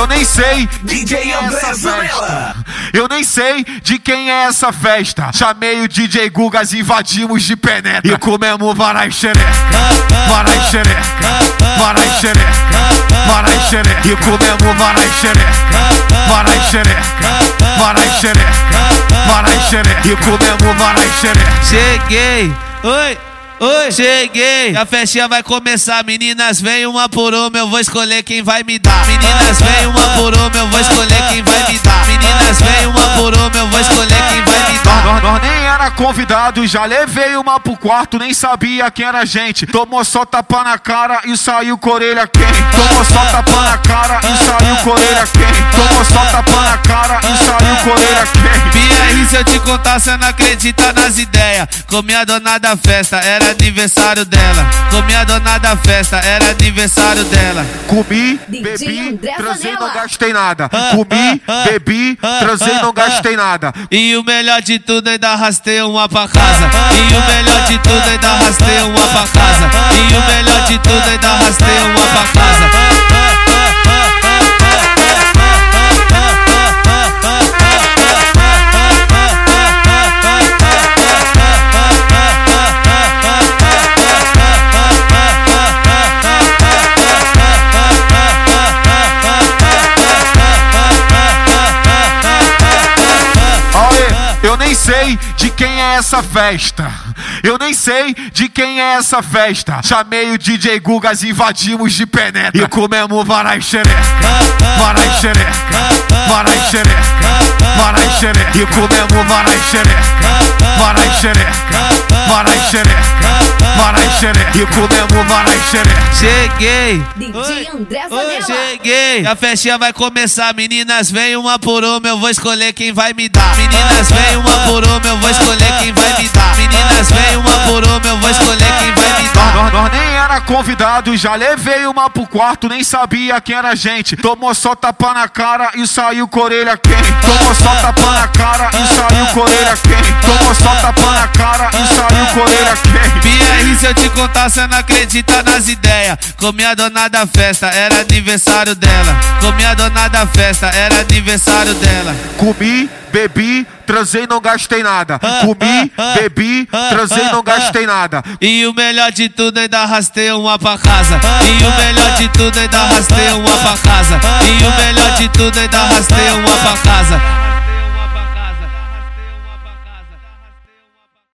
Eu nem sei DJ André Zanella. Eu nem sei de quem é essa festa. Chamei o DJ Gugas, invadimos de penetra e comemos varai xereca, varai xereca, varai xereca, varai xereca e comemos varai xereca, varai xereca, varai xereca, varai xereca e comemos varai xereca. Cheguei, oi. Oi, cheguei, a festinha vai começar. Meninas, vem uma por uma, eu vou escolher quem vai me dar. Meninas, vem uma por uma, eu vou escolher quem vai me dar. Meninas, vem uma por uma, eu vou escolher quem vai me dar. Nós nem era convidado, já levei uma pro quarto, nem sabia quem era a gente. Tomou só tapa na cara e saiu com orelha quente. Tomou só tapa na cara e saiu com orelha quente. Tomou só tapa na cara e saiu com orelha quente. Minha, se eu te contar, cê não acredita nas ideias. Comi a dona da festa, era aniversário dela. Comi a dona da festa, era aniversário dela. Comi, bebi, transei, não gastei nada. Comi, bebi, transei, não gastei nada. E o melhor de tudo, ainda arrastei uma pra casa. E o melhor de tudo, ainda arrastei uma pra casa. E o melhor de tudo, ainda arrastei uma pra casa. Eu nem sei de quem é essa festa. Eu nem sei de quem é essa festa. Chamei o DJ Gugas, invadimos de penetra e comemos varai xereca, varai xereca, varai xereca, varai xereca e comemos varai xereca, varai xereca, varai xereca, varai xereca e comemos varai xereca. Cheguei, DJ André Zanella. Cheguei, a festinha vai começar. Meninas, vem uma por uma, eu vou escolher quem vai me dar. Meninas, vem uma por uma, eu vou escolher quem vai me dar. Meninas, vem uma por uma, eu vou escolher quem vai me dar. Nós nem era convidado, já levei uma pro quarto, nem sabia quem era a gente. Tomou só tapa na cara e saiu com orelha quente. Tomou só tapa na cara e saiu com orelha quente. Tomou só tapa na cara e saiu com orelha quente. Minha, se eu te contar, cê não acredita nas ideias. Comi a dona da festa, era aniversário dela. Comi a dona da festa, era aniversário dela. Comi, bebi, transei, não gastei nada. Comi, bebi, transei, não gastei nada. E o melhor de tudo, ainda arrastei uma pra casa. E o melhor de tudo, ainda arrastei uma pra casa. E o melhor de tudo, ainda arrastei uma pra casa.